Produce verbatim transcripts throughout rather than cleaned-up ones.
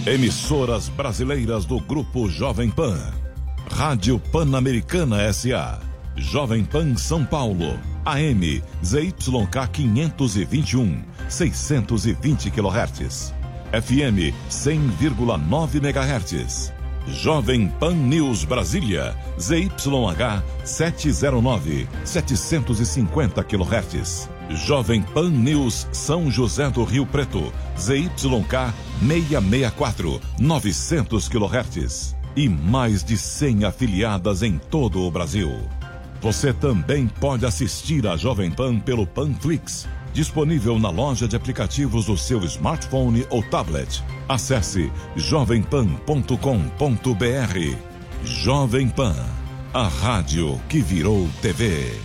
Emissoras brasileiras do Grupo Jovem Pan. Rádio Pan-Americana S A. Jovem Pan São Paulo. A M Z Y K quinhentos e vinte e um, seiscentos e vinte quilohertz. F M cem vírgula nove megahertz. Jovem Pan News Brasília. Z Y H setecentos e nove, setecentos e cinquenta quilohertz. Jovem Pan News São José do Rio Preto. Z Y K seiscentos e sessenta e quatro, novecentos quilohertz. E mais de cem afiliadas em todo o Brasil. Você também pode assistir a Jovem Pan pelo Panflix, disponível na loja de aplicativos do seu smartphone ou tablet. Acesse jovem pan ponto com ponto b r. Jovem Pan, a rádio que virou T V.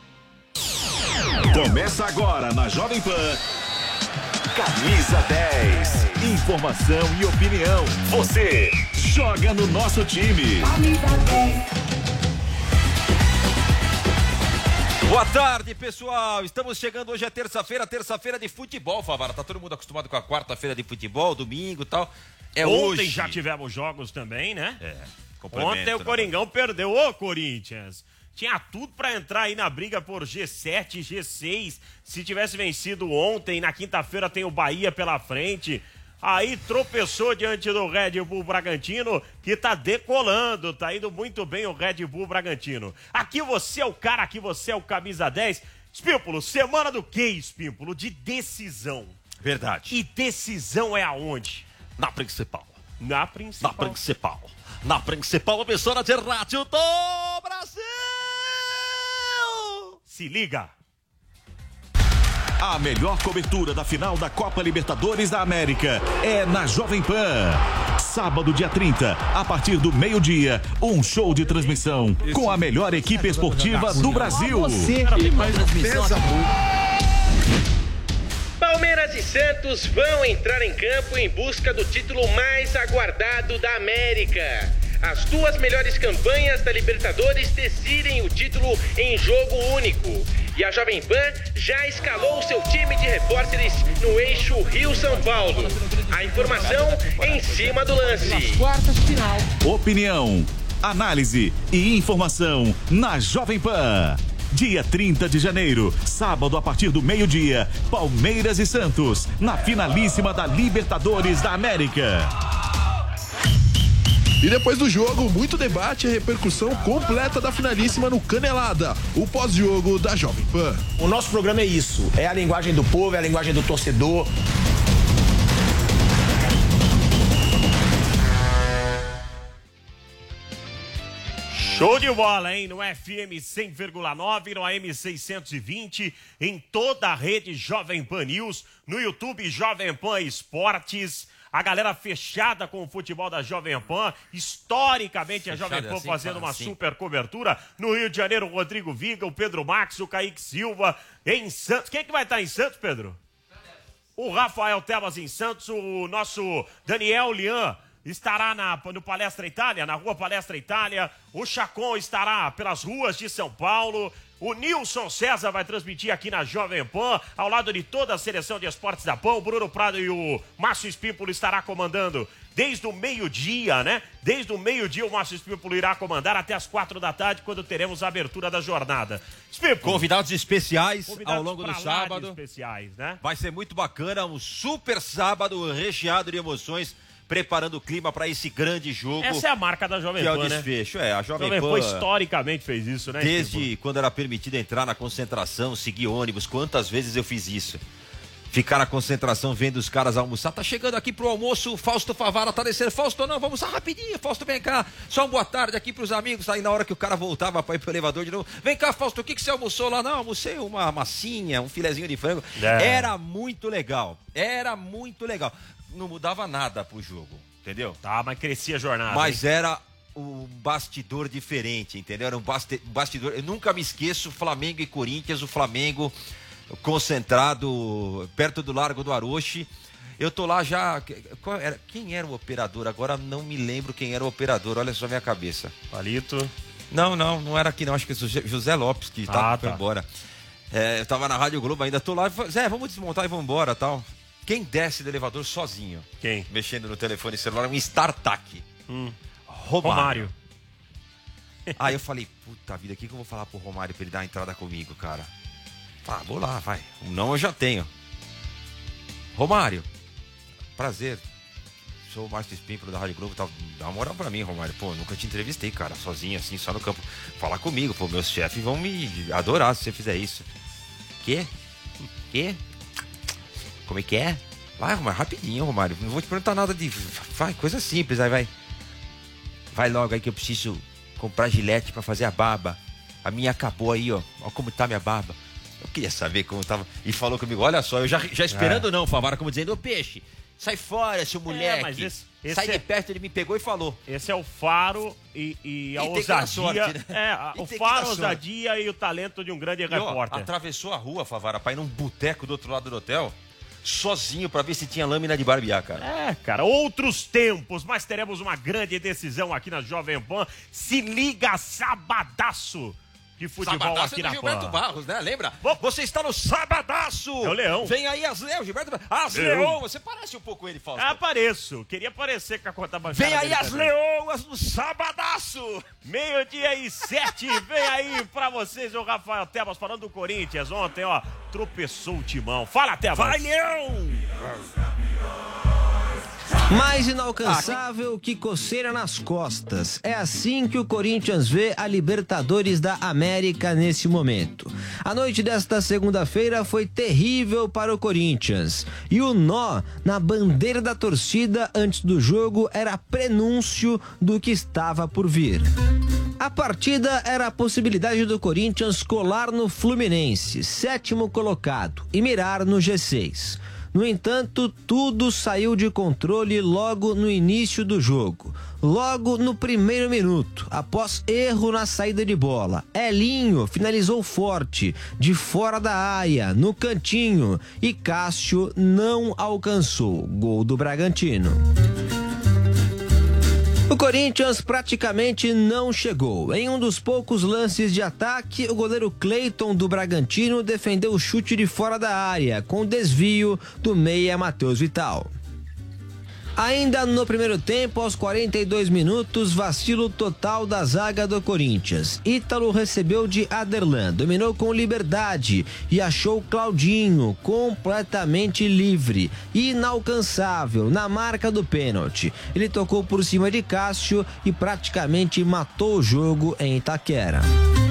Começa agora na Jovem Pan. Camisa dez. Informação e opinião. Você joga no nosso time. Camisa dez. Boa tarde, pessoal. Estamos chegando hoje, é terça-feira, terça-feira de futebol, Favara. Tá todo mundo acostumado com a quarta-feira de futebol, domingo e tal. É Ontem hoje. já tivemos jogos também, né? É. Ontem o né, Coringão perdeu. Ô, Corinthians, tinha tudo pra entrar aí na briga por G sete, G seis. Se tivesse vencido ontem, na quinta-feira tem o Bahia pela frente. Aí tropeçou diante do Red Bull Bragantino, que tá decolando, tá indo muito bem o Red Bull Bragantino. Aqui você é o cara, aqui você é o camisa dez. Espímpulo, semana do quê, Espímpulo? De decisão. Verdade. E decisão é aonde? Na principal. Na principal. Na principal. Na principal emissora de rádio do Brasil. Se liga. A melhor cobertura da final da Copa Libertadores da América é na Jovem Pan. Sábado, dia trinta, a partir do meio-dia, um show de transmissão com a melhor equipe esportiva do Brasil. Palmeiras e Santos vão entrar em campo em busca do título mais aguardado da América. As duas melhores campanhas da Libertadores decidem o título em jogo único. E a Jovem Pan já escalou seu time de repórteres no eixo Rio-São Paulo. A informação em cima do lance. Quartas final. Opinião, análise e informação na Jovem Pan. Dia trinta de janeiro, sábado a partir do meio-dia, Palmeiras e Santos, na finalíssima da Libertadores da América. E depois do jogo, muito debate e repercussão completa da finalíssima no Canelada, o pós-jogo da Jovem Pan. O nosso programa é isso, é a linguagem do povo, é a linguagem do torcedor. Show de bola, hein? No F M cem vírgula nove, no A M seiscentos e vinte, em toda a rede Jovem Pan News, no YouTube Jovem Pan Esportes. A galera fechada com o futebol da Jovem Pan, historicamente a Jovem Pan assim, fazendo uma assim. super cobertura. No Rio de Janeiro, o Rodrigo Viga, o Pedro Max, o Kaique Silva. Em Santos, quem é que vai estar em Santos, Pedro? O Rafael Tebas em Santos, o nosso Daniel Lian estará na, no Palestra Itália, na rua Palestra Itália. O Chacon estará pelas ruas de São Paulo. O Nilson César vai transmitir aqui na Jovem Pan, ao lado de toda a seleção de esportes da Pan. O Bruno Prado e o Márcio Espímpulo estará comandando desde o meio-dia, né? Desde o meio-dia o Márcio Espímpulo irá comandar até as quatro da tarde, quando teremos a abertura da jornada. Espímpulo. Convidados especiais Convidados ao longo do sábado. Especiais, né? Vai ser muito bacana, um super sábado recheado de emoções, preparando o clima para esse grande jogo. Essa é a marca da Jovem Pan, né? Que é o desfecho, é. A Jovem, Jovem Pan, Pan historicamente fez isso, né? Desde tipo? quando era permitido entrar na concentração, seguir ônibus, quantas vezes eu fiz isso? Ficar na concentração vendo os caras almoçar. Tá chegando aqui pro almoço, Fausto Favara tá descendo. Fausto, não, vamos almoçar rapidinho. Fausto, vem cá. Só uma boa tarde aqui pros amigos. Aí na hora que o cara voltava pra ir pro elevador de novo. Vem cá, Fausto, o que que você almoçou lá? Não, almocei uma massinha, um filezinho de frango. É. Era muito legal. Era muito legal. Não mudava nada pro jogo. Entendeu? Tá, mas crescia a jornada. Mas hein? era um bastidor diferente, entendeu? Era um bastidor. Eu nunca me esqueço, Flamengo e Corinthians, o Flamengo concentrado perto do Largo do Aroche. Eu tô lá já. Qual era, quem era o operador? Agora não me lembro quem era o operador. Olha só a minha cabeça. Palito. Não, não, não era aqui não. Acho que é José Lopes que tá, ah, foi tá. embora. É, eu tava na Rádio Globo ainda. Tô lá. Zé, vamos desmontar e vamos embora tal. Quem desce do elevador sozinho? Quem? Mexendo no telefone celular, um StarTAC. Hum. Romário. Romário. Aí eu falei, puta vida, o que, que eu vou falar pro Romário pra ele dar a entrada comigo, cara? Tá, vou lá, vai. Um não eu já tenho. Romário, prazer. Sou o Márcio Espímpolo da Rádio Globo, tá? Dá uma moral pra mim, Romário. Pô, nunca te entrevistei, cara, sozinho, assim, só no campo. Fala comigo, pô, meus chefes vão me adorar se você fizer isso. Quê? Quê? Como é que é? Vai, Romário, rapidinho, Romário. Não vou te perguntar nada de... Vai, coisa simples, aí vai. Vai logo aí que eu preciso comprar gilete pra fazer a barba. A minha acabou aí, ó. Olha como tá minha barba. Eu queria saber como tava. E falou comigo, olha só, eu já, já esperando é. não, Favara, como dizendo, ô peixe, sai fora, seu moleque. É, mas esse, esse sai é... de perto, ele me pegou e falou. Esse é o faro e, e a e ousadia. Sorte, né? É, a, o faro, a ousadia e o talento de um grande e, repórter. Ó, atravessou a rua, Favara, pra ir num boteco do outro lado do hotel, sozinho, pra ver se tinha lâmina de barbear, cara. É, cara, outros tempos, mas teremos uma grande decisão aqui na Jovem Pan. Se liga, sabadaço de futebol Sabadaço aqui é do na Gilberto Pan. Barros, né? Lembra? Você está no Sabadaço! É o Leão. Vem aí as Leão, Gilberto Barros. As Leão, você parece um pouco ele, Fausto. Ah, pareço. Queria parecer com a conta bancária. Vem aí as também. Leoas no Sabadaço! Meio-dia e sete, vem aí pra vocês o Rafael Tebas falando do Corinthians. Ontem, ó, tropeçou o timão. Fala, Tebas! Vai, Leão! Mais inalcançável que coceira nas costas. É assim que o Corinthians vê a Libertadores da América nesse momento. A noite desta segunda-feira foi terrível para o Corinthians. E o nó na bandeira da torcida antes do jogo era prenúncio do que estava por vir. A partida era a possibilidade do Corinthians colar no Fluminense, sétimo colocado, e mirar no G seis. No entanto, tudo saiu de controle logo no início do jogo. Logo no primeiro minuto, após erro na saída de bola, Elinho finalizou forte, de fora da área, no cantinho, e Cássio não alcançou. Gol do Bragantino. O Corinthians praticamente não chegou. Em um dos poucos lances de ataque, o goleiro Cleiton do Bragantino defendeu o chute de fora da área, com desvio do meia Matheus Vital. Ainda no primeiro tempo, aos quarenta e dois minutos, vacilo total da zaga do Corinthians. Ítalo recebeu de Aderlan, dominou com liberdade e achou Claudinho completamente livre, inalcançável, na marca do pênalti. Ele tocou por cima de Cássio e praticamente matou o jogo em Itaquera.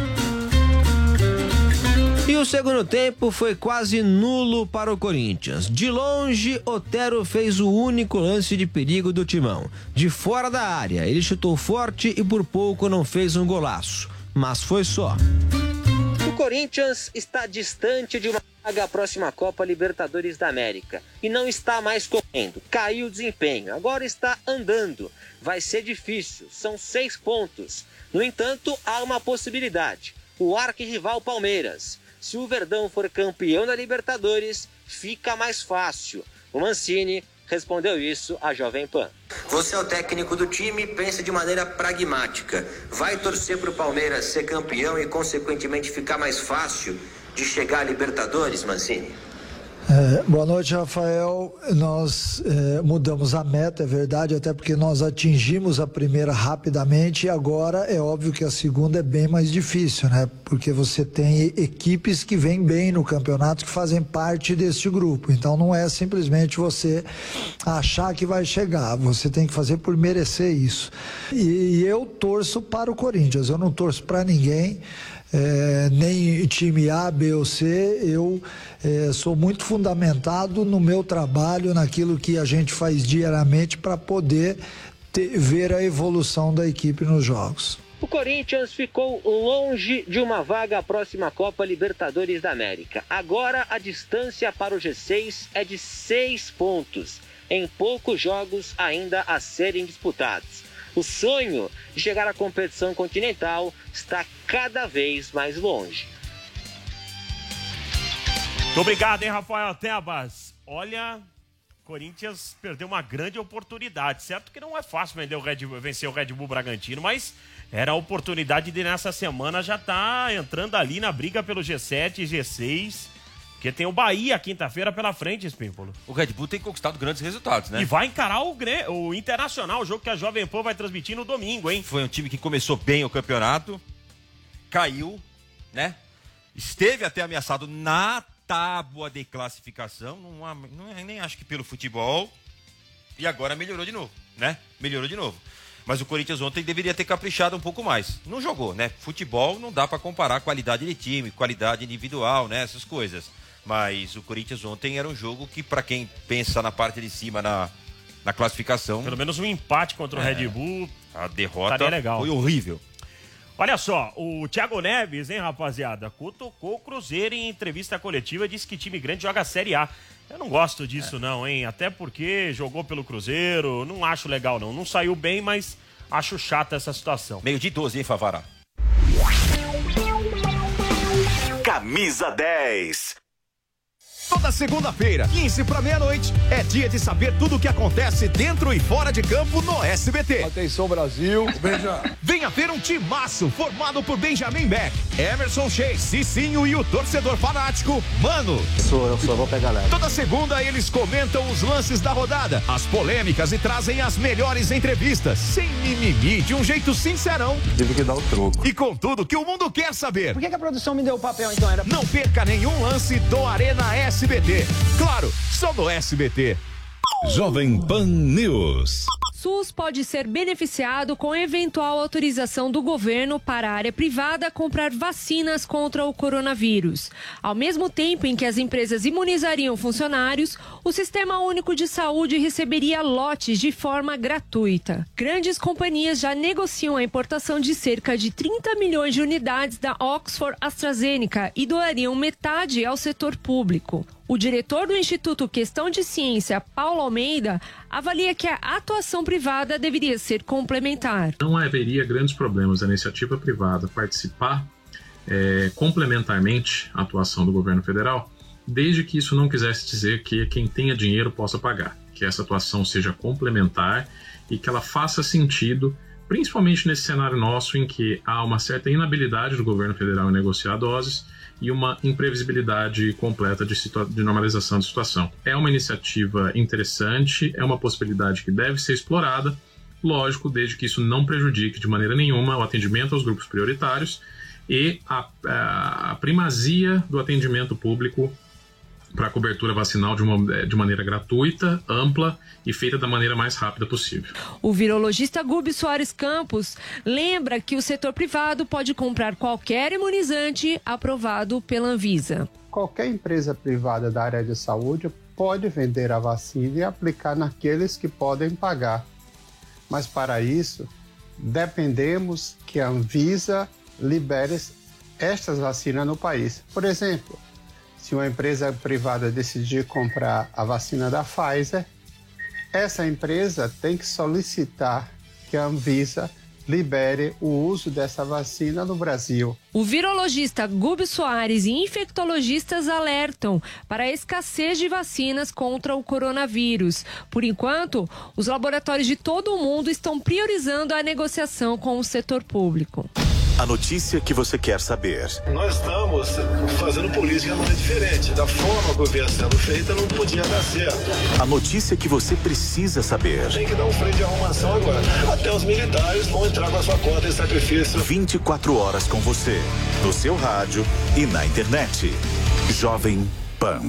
E o segundo tempo foi quase nulo para o Corinthians. De longe, Otero fez o único lance de perigo do timão. De fora da área, ele chutou forte e por pouco não fez um golaço. Mas foi só. O Corinthians está distante de uma vaga à próxima Copa Libertadores da América. E não está mais correndo. Caiu o desempenho. Agora está andando. Vai ser difícil. São seis pontos. No entanto, há uma possibilidade. O arquirrival Palmeiras. Se o Verdão for campeão da Libertadores, fica mais fácil. O Mancini respondeu isso à Jovem Pan. Você é o técnico do time e pensa de maneira pragmática. Vai torcer para o Palmeiras ser campeão e, consequentemente, ficar mais fácil de chegar à Libertadores, Mancini? É, boa noite, Rafael. Nós é, mudamos a meta, é verdade, até porque nós atingimos a primeira rapidamente e agora é óbvio que a segunda é bem mais difícil, né? Porque você tem equipes que vêm bem no campeonato, que fazem parte deste grupo. Então não é simplesmente você achar que vai chegar, você tem que fazer por merecer isso. E, e eu torço para o Corinthians, eu não torço para ninguém. É, nem time A, B ou C, eu é, sou muito fundamentado no meu trabalho, naquilo que a gente faz diariamente para poder ter, ver a evolução da equipe nos jogos. O Corinthians ficou longe de uma vaga à próxima Copa Libertadores da América. Agora a distância para o G seis é de seis pontos, em poucos jogos ainda a serem disputados. O sonho de chegar à competição continental está cada vez mais longe. Muito obrigado, hein, Rafael Tebas. Olha, Corinthians perdeu uma grande oportunidade. Certo que não é fácil vender o Red Bull, vencer o Red Bull Bragantino, mas era a oportunidade de nessa semana já estar tá entrando ali na briga pelo G sete e G seis. Porque tem o Bahia quinta-feira pela frente, Espímpolo. O Red Bull tem conquistado grandes resultados, né? E vai encarar o, o Internacional, o jogo que a Jovem Pan vai transmitir no domingo, hein? Foi um time que começou bem o campeonato, caiu, né? Esteve até ameaçado na tábua de classificação, não, há, não é, nem acho que pelo futebol, e agora melhorou de novo, né? Melhorou de novo. Mas o Corinthians ontem deveria ter caprichado um pouco mais. Não jogou, né? Futebol não dá para comparar qualidade de time, qualidade individual, né? Essas coisas. Mas o Corinthians ontem era um jogo que, para quem pensa na parte de cima, na, na classificação... Pelo menos um empate contra o é, Red Bull. A derrota legal. Foi horrível. Olha só, o Thiago Neves, hein, rapaziada, cutucou o Cruzeiro em entrevista coletiva, disse que time grande joga a Série A. Eu não gosto disso é. não, hein, até porque jogou pelo Cruzeiro, não acho legal não. Não saiu bem, mas acho chata essa situação. Meio de doze, hein, Favara? Camisa dez. Toda segunda-feira, quinze para meia-noite, é dia de saber tudo o que acontece dentro e fora de campo no S B T. Atenção, Brasil. Veja. Venha ver um timaço formado por Benjamin Beck, Emerson Sheik, Cicinho e o torcedor fanático, Mano. Sou, eu sou, vou pegar leve. Toda segunda eles comentam os lances da rodada, as polêmicas e trazem as melhores entrevistas, sem mimimi, de um jeito sincerão. Tive que dar o troco. E com tudo que o mundo quer saber. Por que, que a produção me deu o papel, então? Era... Não perca nenhum lance do Arena S B T. Claro, só no S B T. Jovem Pan News. SUS pode ser beneficiado com eventual autorização do governo para a área privada comprar vacinas contra o coronavírus. Ao mesmo tempo em que as empresas imunizariam funcionários, o Sistema Único de Saúde receberia lotes de forma gratuita. Grandes companhias já negociam a importação de cerca de trinta milhões de unidades da Oxford AstraZeneca e doariam metade ao setor público. O diretor do Instituto Questão de Ciência, Paulo Almeida, avalia que a atuação privada deveria ser complementar. Não haveria grandes problemas da iniciativa privada participar é, complementarmente à atuação do governo federal, desde que isso não quisesse dizer que quem tenha dinheiro possa pagar, que essa atuação seja complementar e que ela faça sentido, principalmente nesse cenário nosso em que há uma certa inabilidade do governo federal em negociar doses e uma imprevisibilidade completa de, de normalização da situação. É uma iniciativa interessante, é uma possibilidade que deve ser explorada, lógico, desde que isso não prejudique de maneira nenhuma o atendimento aos grupos prioritários e a, a, a primazia do atendimento público para a cobertura vacinal de, uma, de maneira gratuita, ampla e feita da maneira mais rápida possível. O virologista Gubi Soares Campos lembra que o setor privado pode comprar qualquer imunizante aprovado pela Anvisa. Qualquer empresa privada da área de saúde pode vender a vacina e aplicar naqueles que podem pagar. Mas para isso, dependemos que a Anvisa libere estas vacinas no país. Por exemplo, se uma empresa privada decidir comprar a vacina da Pfizer, essa empresa tem que solicitar que a Anvisa libere o uso dessa vacina no Brasil. O virologista Gubi Soares e infectologistas alertam para a escassez de vacinas contra o coronavírus. Por enquanto, os laboratórios de todo o mundo estão priorizando a negociação com o setor público. A notícia que você quer saber. Nós estamos fazendo política de maneira diferente. Da forma que vinha sendo feita, não podia dar certo. A notícia que você precisa saber. Tem que dar um freio de arrumação agora. Até os militares vão entrar com a sua conta em sacrifício. vinte e quatro horas com você. No seu rádio e na internet. Jovem Pan.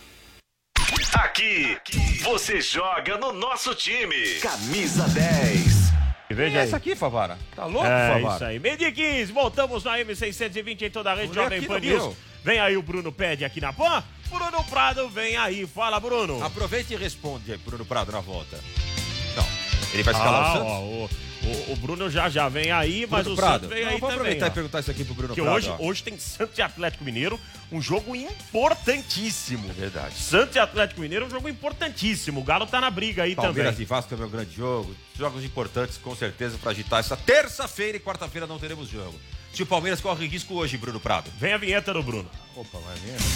Aqui, você joga no nosso time. Camisa dez. Veja aí. Essa aqui, Favara. Tá louco, é, Favara? Isso aí. Meio de quinze, voltamos na M seiscentos e vinte em toda a rede Jovem Pan News. Vem aí o Bruno Pede aqui na Pan. Bruno Prado vem aí. Fala, Bruno. Aproveita e responde aí, Bruno Prado, na volta. Não. Ele vai escalar ah, o Santos? Ó, o, o, o Bruno já já vem aí, mas Bruno o Prado. Santos vem Não, aí vou também. aproveitar ó. e perguntar isso aqui pro Bruno que Prado. Hoje, hoje tem Santos e Atlético Mineiro, um jogo importantíssimo. É verdade. Santos e Atlético Mineiro é um jogo importantíssimo. O Galo tá na briga aí Palmeiras também. Palmeiras e Vasco também é um grande jogo. Jogos importantes, com certeza, para agitar essa terça-feira e quarta-feira não teremos jogo. Se o Palmeiras corre risco hoje, Bruno Prado. Vem a vinheta do Bruno. Opa, vai a vinheta.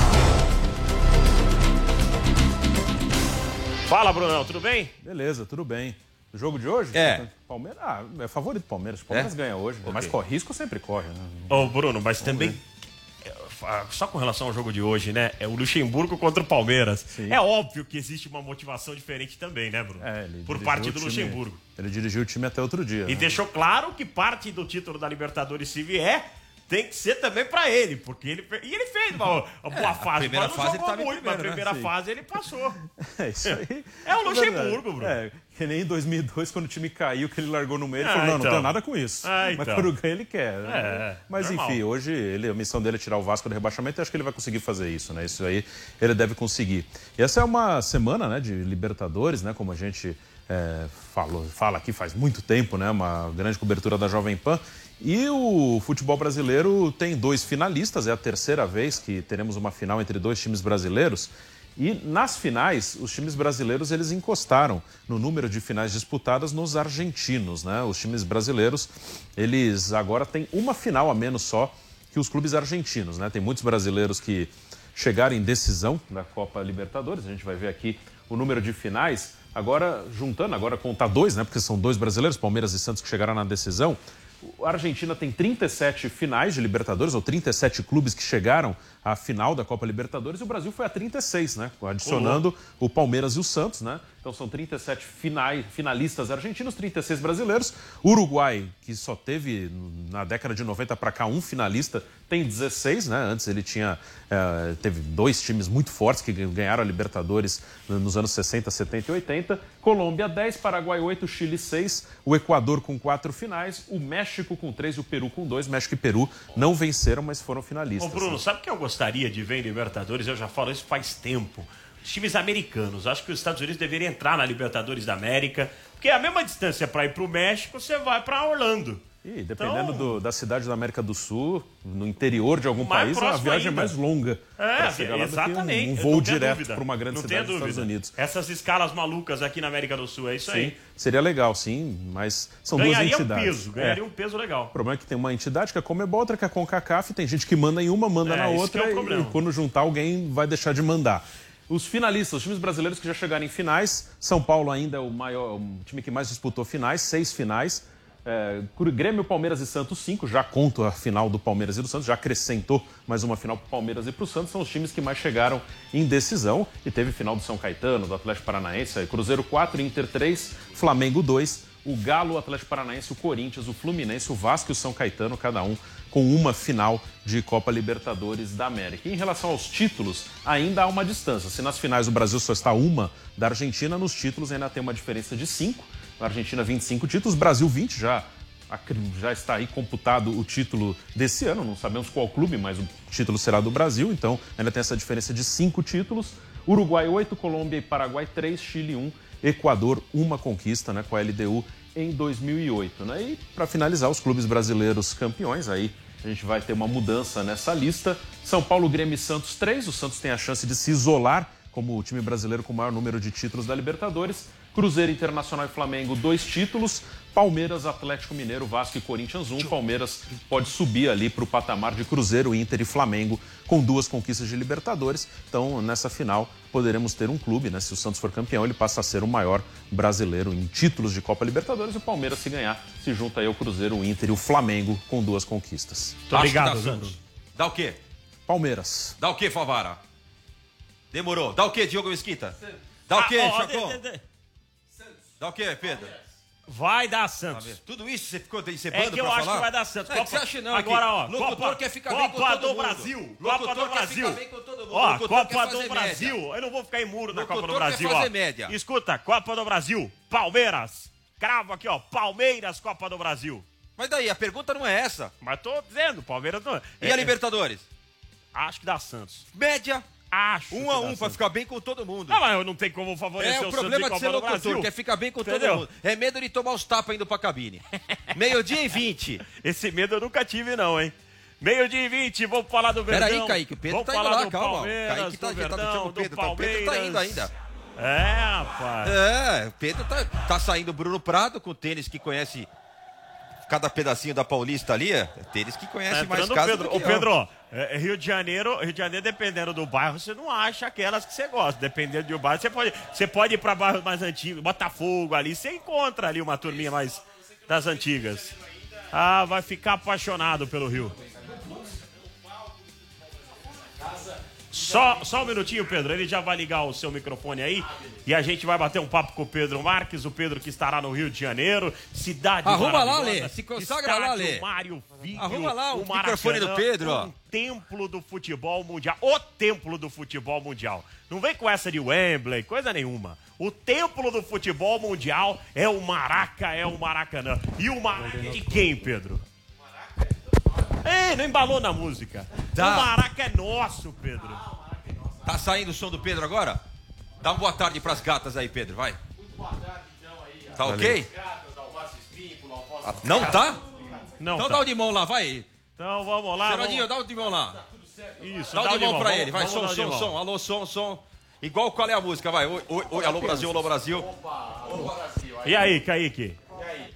Fala, Brunão, tudo bem? Beleza, tudo bem. O jogo de hoje? É. Palmeiras, ah, é favorito do Palmeiras. O Palmeiras é? ganha hoje, okay. Mas corre risco sempre corre. Né? Ô, Bruno, mas também só com relação ao jogo de hoje, né? É o Luxemburgo contra o Palmeiras. Sim. É óbvio que existe uma motivação diferente também, né, Bruno? É, ele Por parte do time, Luxemburgo. Ele dirigiu o time até outro dia. E né? deixou claro que parte do título da Libertadores, se vier, tem que ser também pra ele, porque ele e ele fez uma, uma boa É, fase. a primeira mas fase não ele jogou tava em muito, primeiro, mas a primeira né? fase ele passou. É isso aí. É o Luxemburgo, Bruno. É, que nem em dois mil e dois, quando o time caiu, que ele largou no meio, ele Ah, falou, não, então. não tenho nada com isso. Ah, então. Mas quando ganha, ele quer. Né? É, Mas normal. enfim, hoje ele, a missão dele é tirar o Vasco do rebaixamento e acho que ele vai conseguir fazer isso, né? Isso aí ele deve conseguir. E essa é uma semana, né, de Libertadores, né, como a gente é, falou, fala aqui faz muito tempo, né, uma grande cobertura da Jovem Pan. E o futebol brasileiro tem dois finalistas, é a terceira vez que teremos uma final entre dois times brasileiros. E nas finais, os times brasileiros eles encostaram no número de finais disputadas nos argentinos, né? Os times brasileiros, eles agora têm uma final a menos só que os clubes argentinos, né? Tem muitos brasileiros que chegaram em decisão da Copa Libertadores, a gente vai ver aqui o número de finais. Agora, juntando, agora contar dois, né? Porque são dois brasileiros, Palmeiras e Santos, que chegaram na decisão. A Argentina tem trinta e sete finais de Libertadores, ou trinta e sete clubes que chegaram à final da Copa Libertadores, e o Brasil foi a trinta e seis, né? Adicionando uhum. o Palmeiras e o Santos, né? Então são trinta e sete finais, finalistas argentinos, trinta e seis brasileiros. O Uruguai, que só teve na década de noventa para cá um finalista, tem dezesseis, né? Antes ele tinha eh, teve dois times muito fortes que ganharam a Libertadores nos anos sessenta, setenta e oitenta. Colômbia dez, Paraguai oito, Chile seis, o Equador com quatro finais, o México com três e o Peru com dois. México e Peru não venceram, mas foram finalistas. Ô Bruno, né? Sabe o que eu gostaria de ver em Libertadores? Eu já falo isso faz tempo. Os times americanos. Acho que os Estados Unidos deveriam entrar na Libertadores da América, porque é a mesma distância para ir para o México, você vai para Orlando. E dependendo então, do, da cidade da América do Sul, no interior de algum país, a viagem ainda. é mais longa. É, exatamente. Um, um voo direto para uma grande não cidade dos dúvida. Estados Unidos. Essas escalas malucas aqui na América do Sul, é isso sim, aí. Seria legal, sim, mas são ganharia duas entidades. Um peso, ganharia é. um peso legal. O problema é que tem uma entidade que é a Comebol, outra que é a CONCACAF, tem gente que manda em uma, manda é, na outra, é e, e quando juntar alguém vai deixar de mandar. Os finalistas, os times brasileiros que já chegaram em finais, São Paulo ainda é o maior, o time que mais disputou finais, seis finais. É, Grêmio, Palmeiras e Santos, cinco, já conto a final do Palmeiras e do Santos, já acrescentou mais uma final para o Palmeiras e para o Santos, são os times que mais chegaram em decisão, e teve final do São Caetano, do Atlético Paranaense, Cruzeiro quatro, Inter três, Flamengo dois, o Galo, o Atlético Paranaense, o Corinthians, o Fluminense, o Vasco e o São Caetano, cada um com uma final de Copa Libertadores da América. E em relação aos títulos, ainda há uma distância. Se nas finais o Brasil só está uma da Argentina, nos títulos ainda tem uma diferença de cinco. A Argentina vinte e cinco títulos, Brasil vinte, já, já está aí computado o título desse ano, não sabemos qual clube, mas o título será do Brasil, então ainda tem essa diferença de cinco títulos. Uruguai oito, Colômbia e Paraguai três, Chile um, Equador uma conquista, né, com a L D U em dois mil e oito. Né? E para finalizar, os clubes brasileiros campeões, aí a gente vai ter uma mudança nessa lista. São Paulo, Grêmio e Santos três, o Santos tem a chance de se isolar como o time brasileiro com o maior número de títulos da Libertadores. Cruzeiro, Internacional e Flamengo, dois títulos. Palmeiras, Atlético Mineiro, Vasco e Corinthians, um. Palmeiras pode subir ali para o patamar de Cruzeiro, Inter e Flamengo, com duas conquistas de Libertadores. Então, nessa final, poderemos ter um clube, né? Se o Santos for campeão, ele passa a ser o maior brasileiro em títulos de Copa Libertadores. E o Palmeiras, se ganhar, se junta aí ao Cruzeiro, o Inter e o Flamengo, com duas conquistas. Muito obrigado, Santos. Dá o quê? Palmeiras. Dá o quê, Favara? Demorou. Dá o quê, Diogo Mesquita? Dá o quê, ah, Chacon? De, de, de. Dá o quê, Pedro? Vai dar Santos. Tudo isso você ficou encebando pra falar? É que eu acho falar? que vai dar Santos. Não, Copa... é que você acha não. Agora, ó. Locutor Copa... quer ficar Copa bem com todo do mundo. Brasil. Locutor Copa do Brasil. Quer ficar bem com todo mundo. Ó, Locutor Copa do Brasil. Média. Eu não vou ficar imuro na Locutor Copa do Brasil, quer fazer ó. Média. Escuta, Copa do Brasil. Palmeiras. Cravo aqui, ó. Palmeiras, Copa do Brasil. Mas daí, a pergunta não é essa. Mas tô dizendo, Palmeiras não é. E é, a Libertadores? Acho que dá Santos. Média? Acho. Um a um pra ficar bem com todo mundo. Não, mas eu não tenho como favorecer é, o, o problema Santos é que você é locutor, quer ficar bem com Entendeu? todo mundo. É medo de tomar os tapas indo pra cabine. Meio-dia e vinte. Esse medo eu nunca tive, não, hein? Meio-dia e vinte, vamos falar do Verdão. Peraí, Kaique, o Pedro vamos tá indo falar lá, do calma. Palmeiras, Kaique tá, do Verdão, tá deixando o Pedro, do tá, o Pedro tá indo ainda. É, rapaz. É, o Pedro tá, tá saindo Bruno Prado com tênis que conhece cada pedacinho da Paulista ali, é tênis que conhece tá mais casa Pedro. do que Ô, Pedro, ó, é, Rio de Janeiro, Rio de Janeiro, dependendo do bairro, você não acha aquelas que você gosta. Dependendo do bairro, você pode, você pode ir para bairros mais antigos, Botafogo ali, você encontra ali uma turminha mais das antigas. Ah, vai ficar apaixonado pelo Rio. Só, só um minutinho, Pedro. Ele já vai ligar o seu microfone aí e a gente vai bater um papo com o Pedro Marques, o Pedro que estará no Rio de Janeiro, cidade Arruma lá, maravilhosa, Lê. Se consagra lá, Lê. Mário Filho, Arruma lá o, o microfone do Pedro, ó. Um templo do futebol mundial. O templo do futebol mundial. Não vem com essa de Wembley, coisa nenhuma. O templo do futebol mundial é o Maraca, é o Maracanã. E o Maraca é de quem, Pedro? Ei, não embalou na música. Tá. O Maraca é nosso, Pedro. Tá saindo o som do Pedro agora? Dá uma boa tarde pras gatas aí, Pedro, vai. Tá ok? Não tá? Não então tá. dá o de mão lá, vai. Então vamos lá. Gerodinho, vamos... dá o de mão lá. Isso, dá o de mão pra ele, vai, vamos som, som, som. Alô, som, som. Igual qual é a música, vai. Oi, oi, oi, alô Brasil, alô Brasil. E aí, Kaique? E aí?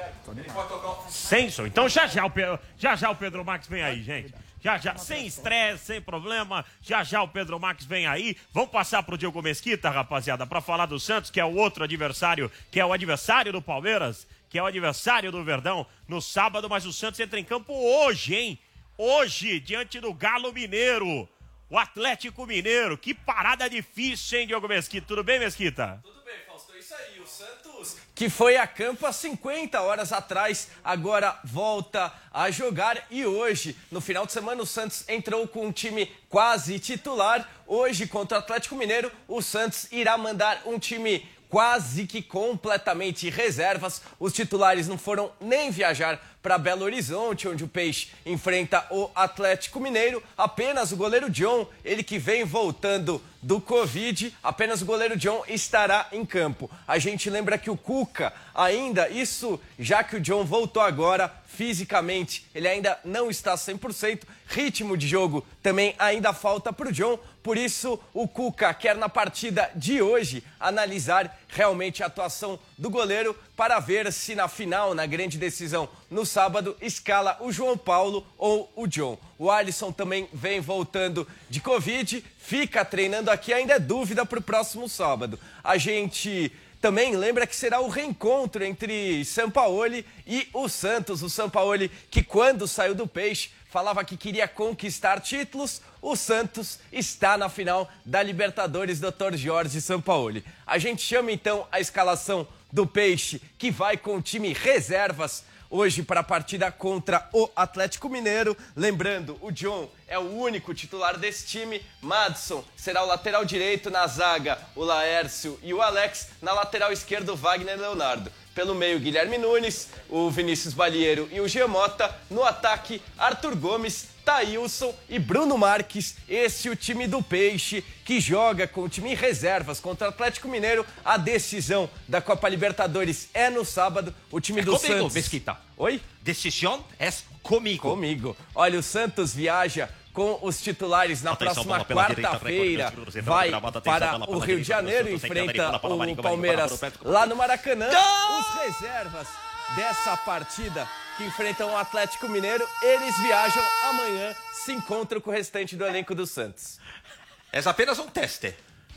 Sem Então já já, o Pedro, já já o Pedro Marques vem aí, gente. Já já, sem estresse, sem problema. Já já o Pedro Marques vem aí. Vamos passar pro Diego Mesquita, rapaziada, pra falar do Santos, que é o outro adversário, que é o adversário do Palmeiras, que é o adversário do Verdão no sábado, mas o Santos entra em campo hoje, hein? Hoje, diante do Galo Mineiro. O Atlético Mineiro. Que parada difícil, hein, Diego Mesquita? Tudo bem, Mesquita? Tudo bem, Fausto. É isso aí. O Santos, que foi a campo há cinquenta horas atrás, agora volta a jogar. E hoje, no final de semana, o Santos entrou com um time quase titular. Hoje, contra o Atlético Mineiro, o Santos irá mandar um time quase que completamente reservas. Os titulares não foram nem viajar para Belo Horizonte, onde o Peixe enfrenta o Atlético Mineiro. Apenas o goleiro John, ele que vem voltando do Covid, apenas o goleiro John estará em campo. A gente lembra que o Cuca ainda, isso já que o John voltou agora, fisicamente ele ainda não está cem por cento, ritmo de jogo também ainda falta para o John, por isso o Cuca quer na partida de hoje analisar realmente a atuação do goleiro para ver se na final, na grande decisão no sábado, escala o João Paulo ou o John. O Alisson também vem voltando de Covid, fica treinando aqui, ainda é dúvida para o próximo sábado. A gente também lembra que será o reencontro entre Sampaoli e o Santos. O Sampaoli que quando saiu do Peixe falava que queria conquistar títulos. O Santos está na final da Libertadores, doutor Jorge Sampaoli. A gente chama então a escalação do Peixe, que vai com o time reservas hoje para a partida contra o Atlético Mineiro. Lembrando, o John é o único titular desse time. Madison será o lateral direito, na zaga o Laércio e o Alex, na lateral esquerda o Wagner Leonardo. Pelo meio, Guilherme Nunes, o Vinícius Balieiro e o Giamota. No ataque, Arthur Gomes, Thailson e Bruno Marques. Esse é o time do Peixe, que joga com o time em reservas contra o Atlético Mineiro. A decisão da Copa Libertadores é no sábado. O time é do comigo, Santos... Mesquita. Oi? Decisão é comigo. Comigo. Olha, o Santos viaja com os titulares na Atenção, próxima quarta-feira. Vai para o Rio de Janeiro, enfrenta o Palmeiras lá no Maracanã. Os reservas dessa partida que enfrentam o Atlético Mineiro, eles viajam amanhã, se encontram com o restante do elenco do Santos. É apenas um teste.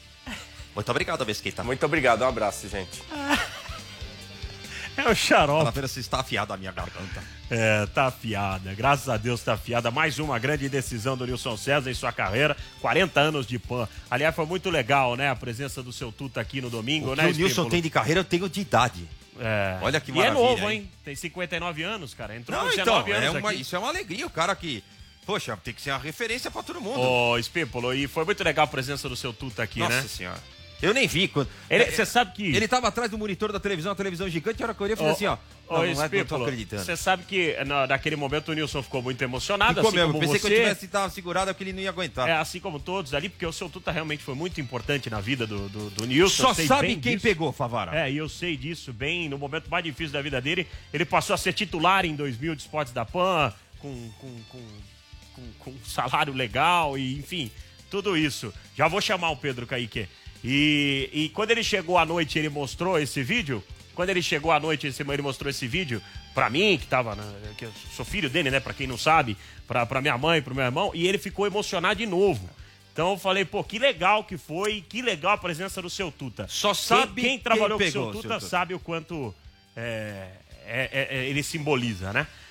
Muito obrigado, Mesquita. Muito obrigado, um abraço, gente. É o xarope. Para ver se está afiado a minha garganta. É, tá afiada. Graças a Deus tá afiada. Mais uma grande decisão do Nilson César em sua carreira. quarenta anos de P A N. Aliás, foi muito legal, né? A presença do seu Tuta aqui no domingo, o né? Que o Nilson tem de carreira, eu tenho de idade. É. Olha que e maravilha. E é novo, hein? hein? Tem cinquenta e nove anos, cara. Entrou Não, com dezenove então, anos é uma, aqui. isso é uma alegria. O cara que... Poxa, tem que ser uma referência pra todo mundo. Ô, Espípolo, e foi muito legal a presença do seu Tuta aqui, Nossa né? Nossa senhora. Eu nem vi. Quando... Você sabe que... Ele tava atrás do monitor da televisão, a televisão gigante, a hora que eu olhei, eu falei assim, ó... Ô, não, não, não tô acreditando. Você sabe que na, naquele momento o Nilson ficou muito emocionado, ficou assim mesmo. como Pensei você. que eu tivesse tava segurado, é que ele não ia aguentar. É, assim como todos ali, porque o seu Tuta realmente foi muito importante na vida do, do, do Nilson. Só sabe quem disso. pegou, Favara. É, e eu sei disso bem, no momento mais difícil da vida dele, ele passou a ser titular em dois mil de esportes da P A N, com, com, com, com, com salário legal e, enfim, tudo isso. Já vou chamar o Pedro Kaique. E, e quando ele chegou à noite, ele mostrou esse vídeo. Quando ele chegou à noite, ele mostrou esse vídeo pra mim, que tava, na, que eu sou filho dele, né? Pra quem não sabe, pra, pra minha mãe, pro meu irmão, e ele ficou emocionado de novo. Então eu falei, pô, que legal que foi, que legal a presença do seu Tuta. Só sabe quem, quem trabalhou quem com o pegou, seu Tuta seu sabe o quanto é, é, é, ele simboliza, né?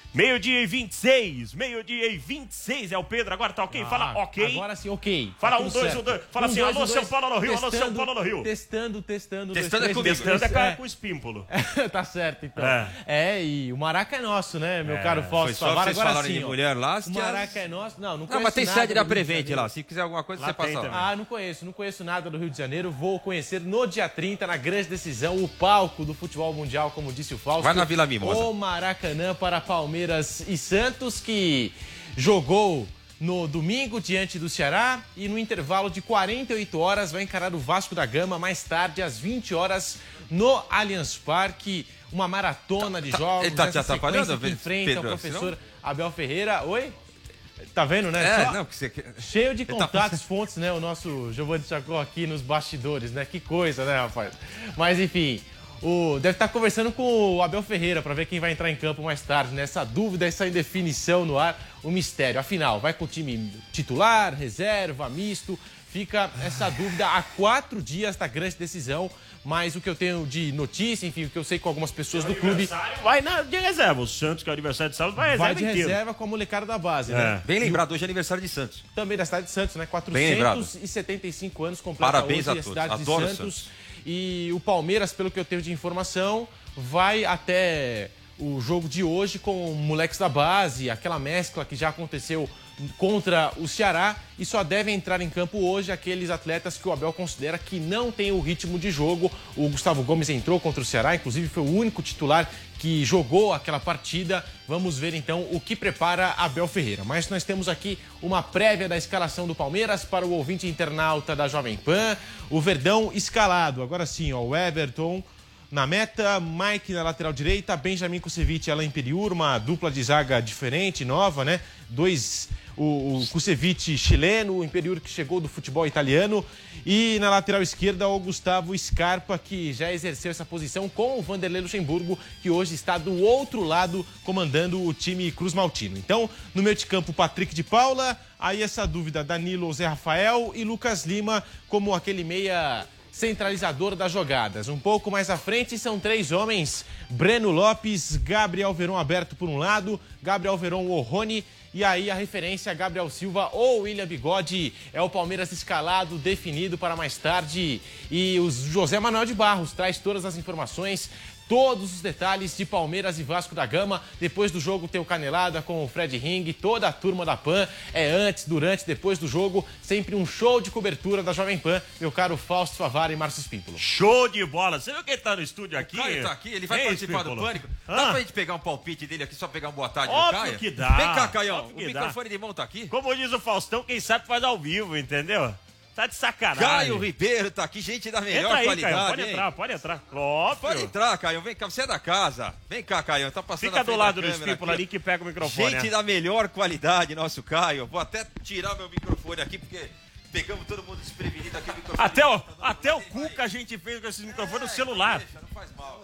Meio-dia e vinte e seis, meio-dia e vinte e seis, é o Pedro, agora tá ok? Ah, Fala ok. Agora sim, ok. Fala tá um, dois, um, dois. Fala um, assim, dois, alô, um, São dois. Paulo no Rio, alô, São Testando, Paulo no Rio. Testando, testando. Testando dois, é três, comigo. Testando é é. com o espímpulo. Tá certo, então. É. É, e o Maraca é nosso, né, meu É, caro Foi Fausto só Favara? vocês Agora falarem sim, de ó. mulher lá. O Maraca é nosso. Não, não conheço Não, mas tem nada sede da do Rio de Prevente Janeiro. lá. Se quiser alguma coisa, Lá você tem passa também. lá. Ah, não conheço, não conheço nada do Rio de Janeiro. Vou conhecer no dia trinta, na grande decisão, o palco do futebol mundial, como disse o Fausto. Vai na Vila Mimosa. O Maracanã para Palmeiras e Santos, que jogou no domingo diante do Ceará e no intervalo de quarenta e oito horas vai encarar o Vasco da Gama mais tarde, às vinte horas, no Allianz Parque. Uma maratona de tá, jogos. ele tá te essa atrapalhando, sequência que enfrenta Pedro, o professor senão? Abel Ferreira. Oi? Tá vendo, né? É, Só não, que você... cheio de Ele tá contatos, fontes, né? O nosso Giovanni Chacó aqui nos bastidores, né? Que coisa, né, rapaz? Mas, enfim, o... deve estar conversando com o Abel Ferreira para ver quem vai entrar em campo mais tarde, né? Essa dúvida, essa indefinição no ar, o mistério. Afinal, vai com o time titular, reserva, misto? Fica essa dúvida há quatro dias da grande decisão, mas o que eu tenho de notícia, enfim, o que eu sei com algumas pessoas do clube... Vai na, de reserva. O Santos, que é o aniversário de sábado, vai reserva Vai de inteiro. reserva com a molecada da base, É. né? Bem lembrado, hoje é aniversário de Santos. Também da cidade de Santos, né? Bem lembrado. quatrocentos e setenta e cinco anos completa Parabéns hoje a a todos. cidade de Adoro Santos. Santos. E o Palmeiras, pelo que eu tenho de informação, vai até o jogo de hoje com moleques da base, aquela mescla que já aconteceu contra o Ceará, e só devem entrar em campo hoje aqueles atletas que o Abel considera que não tem o ritmo de jogo. O Gustavo Gomes entrou contra o Ceará, inclusive foi o único titular que jogou aquela partida. Vamos ver então o que prepara Abel Ferreira. Mas nós temos aqui uma prévia da escalação do Palmeiras para o ouvinte internauta da Jovem Pan. O Verdão escalado, agora sim, ó, o Everton na meta, Mike na lateral direita, Benjamin Kusevich e Alain Periur, uma dupla de zaga diferente, nova, né? Dois, o, o Kusevich chileno, o Periur que chegou do futebol italiano, e na lateral esquerda o Gustavo Scarpa, que já exerceu essa posição com o Vanderlei Luxemburgo, que hoje está do outro lado comandando o time Cruz Maltino. Então, no meio de campo, Patrick de Paula, aí essa dúvida, Danilo, Zé Rafael e Lucas Lima como aquele meia centralizador das jogadas. Um pouco mais à frente são três homens: Breno Lopes, Gabriel Veron aberto por um lado, Gabriel Veron ou Rony, e aí a referência Gabriel Silva ou William Bigode. É o Palmeiras escalado, definido para mais tarde, e o José Manuel de Barros traz todas as informações, todos os detalhes de Palmeiras e Vasco da Gama. Depois do jogo tem o Canelada com o Fred Ring, toda a turma da Pan. É antes, durante, depois do jogo, sempre um show de cobertura da Jovem Pan, meu caro Fausto Favara e Márcio Espímpolo. Show de bola! Você viu que ele tá no estúdio aqui? O Caio tá aqui, ele vai Ei, participar Espímpolo. do Pânico. Ah. Dá pra gente pegar um palpite dele aqui, só pegar um boa tarde Óbvio do Caio? que dá. Vem cá, Caião. Óbvio O que dá. microfone de mão tá aqui? Como diz o Faustão, quem sabe faz ao vivo, entendeu? Tá de sacanagem. Caio Ribeiro tá aqui, gente da melhor Entra aí, qualidade, Caio, pode hein? entrar, pode entrar. Óbvio. Pode entrar, Caio. Vem cá, você é da casa. Vem cá, Caio. Tá passando Fica na do frente lado da do câmera Espímpolo aqui. ali que pega o microfone. Gente né? da melhor qualidade, nosso Caio. Vou até tirar meu microfone aqui, porque pegamos todo mundo desprevenido aqui. O microfone Até o, tá dando até o mais Cuca a gente fez com esses microfones no celular. Deixa, não faz mal.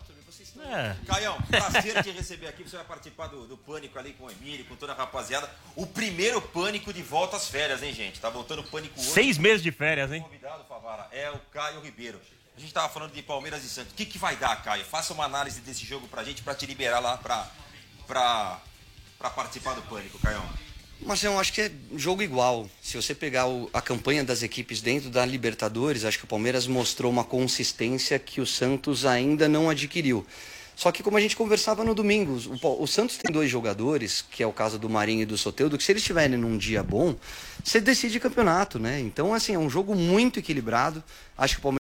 É. Caião, prazer te receber aqui. Você vai participar do, do Pânico ali com o Emílio, com toda a rapaziada. O primeiro Pânico de volta às férias, hein, gente? Tá voltando o Pânico hoje. Seis meses de férias, hein? O convidado, Favara, é o Caio Ribeiro. A gente tava falando de Palmeiras e Santos. O que, que vai dar, Caio? Faça uma análise desse jogo pra gente, pra te liberar lá pra, pra, pra participar do Pânico, Caião. Mas eu acho que é jogo igual. Se você pegar o, a campanha das equipes dentro da Libertadores, acho que o Palmeiras mostrou uma consistência que o Santos ainda não adquiriu. Só que como a gente conversava no domingo, o, o Santos tem dois jogadores, que é o caso do Marinho e do Soteldo, que se eles estiverem num dia bom, você decide campeonato, né? Então, assim, é um jogo muito equilibrado. Acho que o Palmeiras